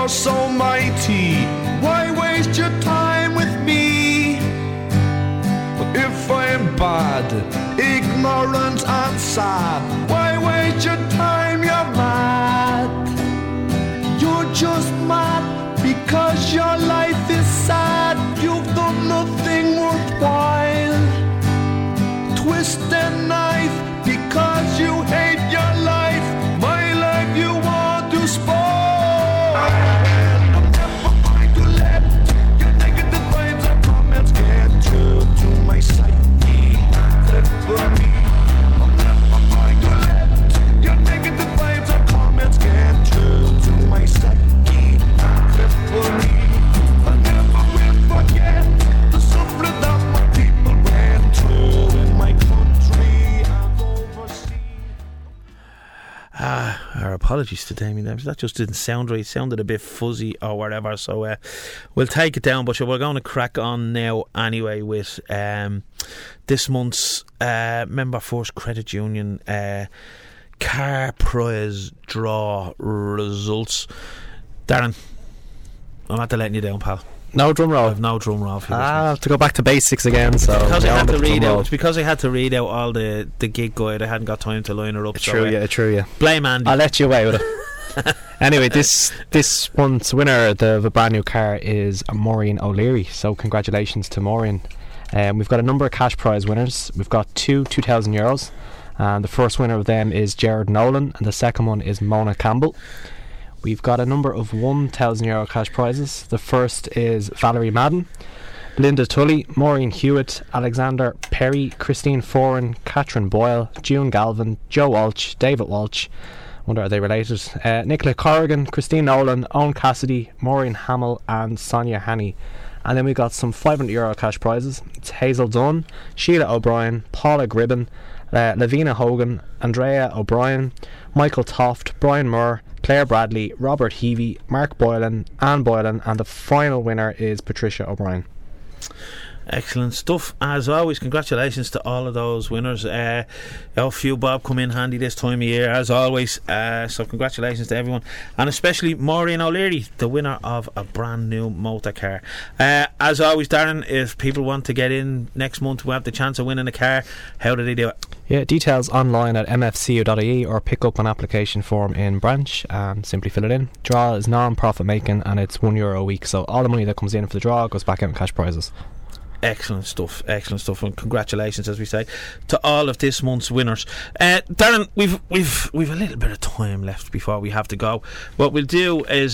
so mighty. Why waste your time with me? If I'm bad, ignorant and sad, why waste your time? You're mad. You're just mad because your life is sad. You've done nothing worthwhile. Twist a knife because you hate your life. My life you want to spoil. I'm never going to let your negative vibes and comments get to my psyche and cripple me. I'm never going to let your negative vibes and comments get to my psyche and cripple me. I never will forget the suffering that my people went through in my country and overseas. Our apologies to Damien Dempsey. That just didn't sound right. It sounded a bit fuzzy or whatever. So we'll take it down. But sure, we're going to crack on now anyway with this month's Member First Credit Union car prize draw results. Darren, I'm not letting you down, pal. No drum roll. I have no drum roll for you. I have to go back to basics again. So because I had to read out. It's because I had to read out all the gig guide. I hadn't got time to line her up. True, yeah. Blame Andy. I'll let you away with it. Anyway, this month's winner of a brand new car is Maureen O'Leary. So congratulations to Maureen. We've got a number of cash prize winners. We've got two €2,000, and the first winner of them is Jared Nolan, and the second one is Mona Campbell. We've got a number of €1,000 cash prizes. The first is Valerie Madden, Linda Tully, Maureen Hewitt, Alexander Perry, Christine Foran, Catherine Boyle, June Galvin, Joe Walsh, David Walsh. Wonder are they related? Nicola Corrigan, Christine Nolan, Owen Cassidy, Maureen Hamill, and Sonia Hanney. And then we got some €500 cash prizes. It's Hazel Dunn, Sheila O'Brien, Paula Gribben, Lavina Hogan, Andrea O'Brien, Michael Toft, Brian Moore, Claire Bradley, Robert Heavey, Mark Boylan, Anne Boylan, and the final winner is Patricia O'Brien. Excellent stuff as always. Congratulations to all of those winners. A few bob come in handy this time of year as always, so congratulations to everyone, and especially Maureen O'Leary, the winner of a brand new motor car. As always, Darren, if people want to get in next month, we have the chance of winning a car. How do they do it? Yeah, details online at mfcu.ie or pick up an application form in branch and simply fill it in. Draw is non-profit making and it's €1 a week, so all the money that comes in for the draw goes back out in cash prizes. Excellent stuff, and congratulations, as we say, to all of this month's winners. Darren, we've a little bit of time left before we have to go. What we'll do is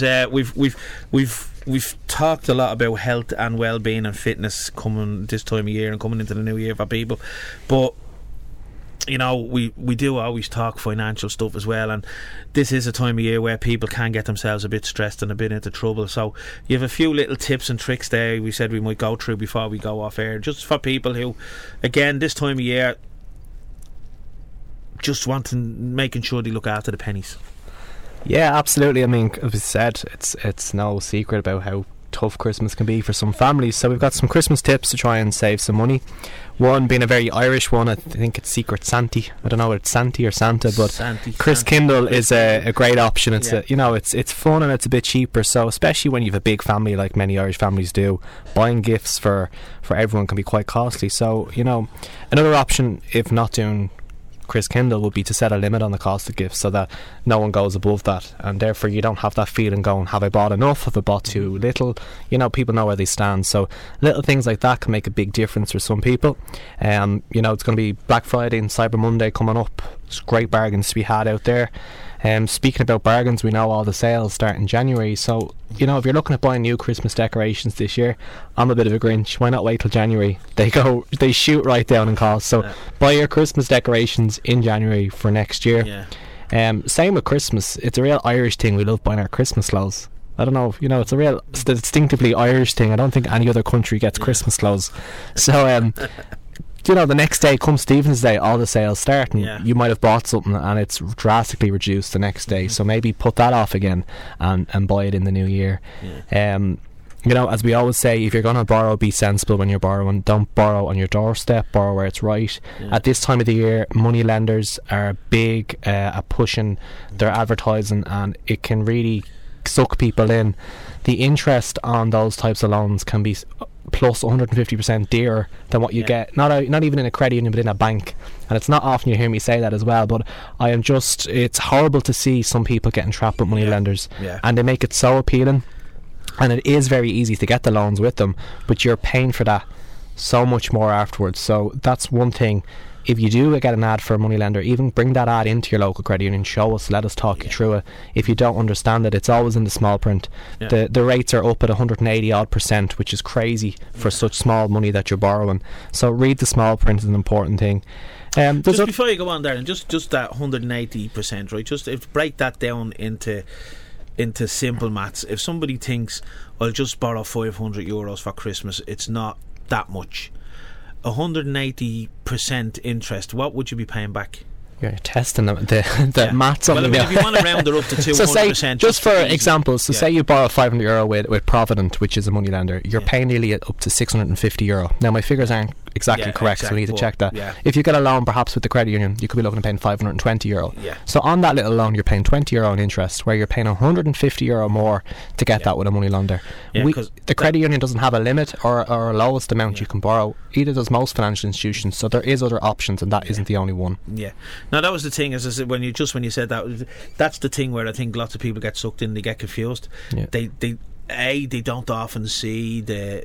we've talked a lot about health and well-being and fitness coming this time of year and coming into the new year for people, but you know, we do always talk financial stuff as well, and this is a time of year where people can get themselves a bit stressed and a bit into trouble. So you have a few little tips and tricks there we said we might go through before we go off air, just for people who, again, this time of year just making sure they look after the pennies. Yeah, absolutely. I mean, as we said, it's no secret about how tough Christmas can be for some families, so we've got some Christmas tips to try and save some money. One being a very Irish one, I think it's Secret Santy. I don't know if it's Santy or Santa, but Chris Kindle is a great option. It's it's fun and it's a bit cheaper, so especially when you have a big family like many Irish families do, buying gifts for everyone can be quite costly. So, you know, another option, if not doing Chris Kindle, would be to set a limit on the cost of gifts so that no one goes above that, and therefore you don't have that feeling going, have I bought enough, have I bought too little? You know, people know where they stand, so little things like that can make a big difference for some people. You know, it's going to be Black Friday and Cyber Monday coming up. There's great bargains to be had out there. Speaking about bargains, we know all the sales start in January, so you know, if you're looking at buying new Christmas decorations this year, I'm a bit of a Grinch. Why not wait till January? They shoot right down in cost, so buy your Christmas decorations in January for next year. Same with Christmas. It's a real Irish thing. We love buying our Christmas clothes. I don't know, you know, it's a real distinctively Irish thing. I don't think any other country gets Christmas clothes. So you know, the next day, come Stephen's Day, all the sales start, and you might have bought something and it's drastically reduced the next day, so maybe put that off again and buy it in the new year. You know, as we always say, if you're going to borrow, be sensible when you're borrowing. Don't borrow on your doorstep, borrow where it's right. At this time of the year, money lenders are big at pushing their advertising, and it can really suck people in. The interest on those types of loans can be plus 150% dearer than what you get, not even in a credit union but in a bank. And it's not often you hear me say that as well, but it's horrible to see some people getting trapped with money lenders, and they make it so appealing, and it is very easy to get the loans with them, but you're paying for that so much more afterwards. So that's one thing. If you do get an ad for a money lender, even bring that ad into your local credit union, show us, let us talk you through it. If you don't understand it, it's always in the small print. The rates are up at 180 odd %, which is crazy for such small money that you're borrowing. So read the small print is an important thing. Just before you go on there, and just that 180%, right? Just break that down into simple maths. If somebody thinks, I'll just borrow €500 for Christmas, it's not that much. 180% interest, what would you be paying back? You're testing the maths on them. If you want to round it up to 200%, so say, just for example, say you borrow €500 with Provident, which is a money lender, you're paying nearly up to €650. Now my figures aren't exactly correct, so we need to check that. If you get a loan perhaps with the credit union, you could be looking at paying €520. So on that little loan you're paying €20 in interest, where you're paying €150 more to get that with a money lender. The credit union doesn't have a limit or a lowest amount you can borrow. Either does most financial institutions, so there is other options, and that isn't the only one. Now that was the thing, as I said, when you said that, that's the thing where I think lots of people get sucked in, they get confused. They don't often see the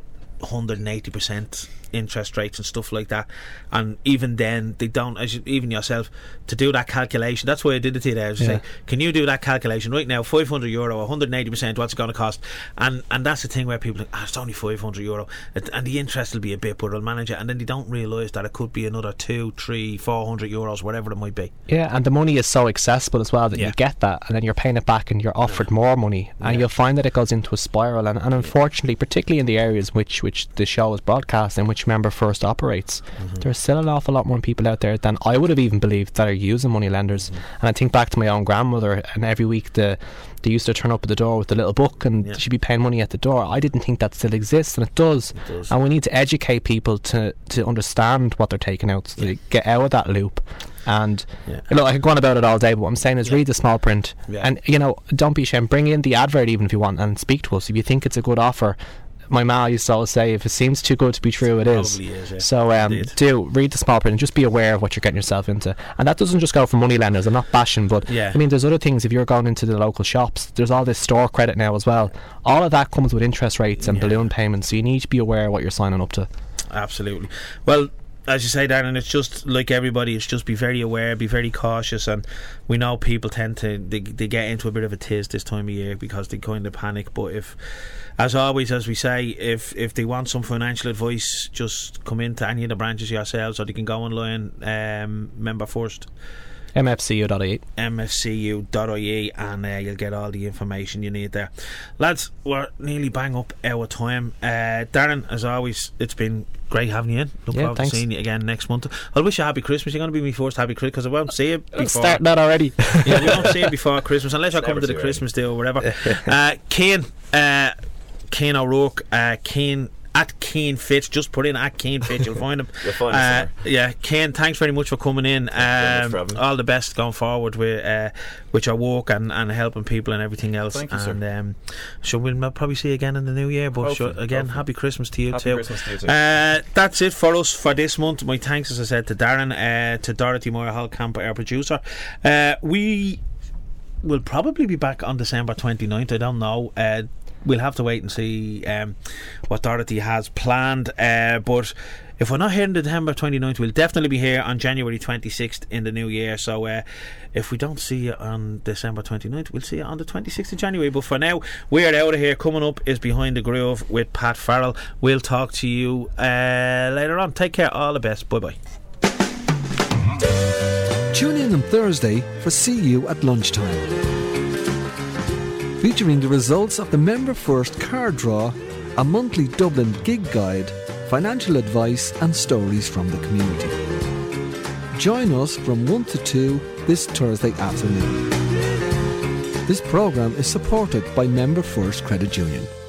180% interest rates and stuff like that, and even then they don't, even yourself, to do that calculation. That's why I did it today. I was saying, can you do that calculation right now? €500, 180%, what's it going to cost? And that's the thing where people think, it's only €500, and the interest will be a bit, but I'll manage it, and then they don't realise that it could be another €200, €300, €400, whatever it might be. And the money is so accessible as well that you get that, and then you're paying it back and you're offered more money, and you'll find that it goes into a spiral, and unfortunately, particularly in the areas which the show is broadcast in, which Member First operates, there's still an awful lot more people out there than I would have even believed that are using money lenders. And I think back to my own grandmother, and every week they used to turn up at the door with the little book, and she'd be paying money at the door. I didn't think that still exists, and it does. And we need to educate people to understand what they're taking out, so they get out of that loop. And look, I could go on about it all day, but what I'm saying is read the small print, and don't be ashamed, bring in the advert even if you want, and speak to us if you think it's a good offer. My ma used to always say, if it seems too good to be true, it is. So do read the small print and just be aware of what you're getting yourself into. And that doesn't just go for money lenders. I'm not bashing, but I mean, there's other things. If you're going into the local shops, there's all this store credit now as well. All of that comes with interest rates and balloon payments, so you need to be aware of what you're signing up to. Absolutely. Well, as you say, Darren, it's just like everybody, it's just be very aware, be very cautious, and we know people tend to they get into a bit of a tiz this time of year because they kind of panic. But if, as always, as we say, if they want some financial advice, just come into any of the branches yourselves, or they can go online, Member First, mfcu.ie, and you'll get all the information you need there. Lads, we're nearly bang up our time. Darren, as always, it's been great having you in. Look forward to seeing you again next month. I'll wish you a happy Christmas. You're going to be my first happy Christmas, because I won't see you before. Start that already. We won't see you before Christmas unless you're coming to the Christmas do or whatever. Cian O'Rourke, Cian at Cian Fitch, just put in at Cian Fitch, you'll find him. You'll find us there. Cian, thanks very much for coming in. All the best going forward with your work and helping people and everything else. Thank you, sir. So we'll probably see you again in the new year, but hopefully. Happy Christmas to you happy too. Christmas to you too. That's it for us for this month. My thanks, as I said, to Darren, to Dorothy Moore-Holcamp, our producer. We will probably be back on December 29th. I don't know. We'll have to wait and see what Dorothy has planned, but if we're not here on December 29th, we'll definitely be here on January 26th in the new year. So if we don't see you on December 29th, we'll see you on the 26th of January. But for now, we're out of here. Coming up is Behind the Groove with Pat Farrell. We'll talk to you later on. Take care, all the best. Bye bye. Tune in on Thursday for See You at Lunchtime, featuring the results of the Member First card draw, a monthly Dublin gig guide, financial advice and stories from the community. Join us from 1 to 2 this Thursday afternoon. This programme is supported by Member First Credit Union.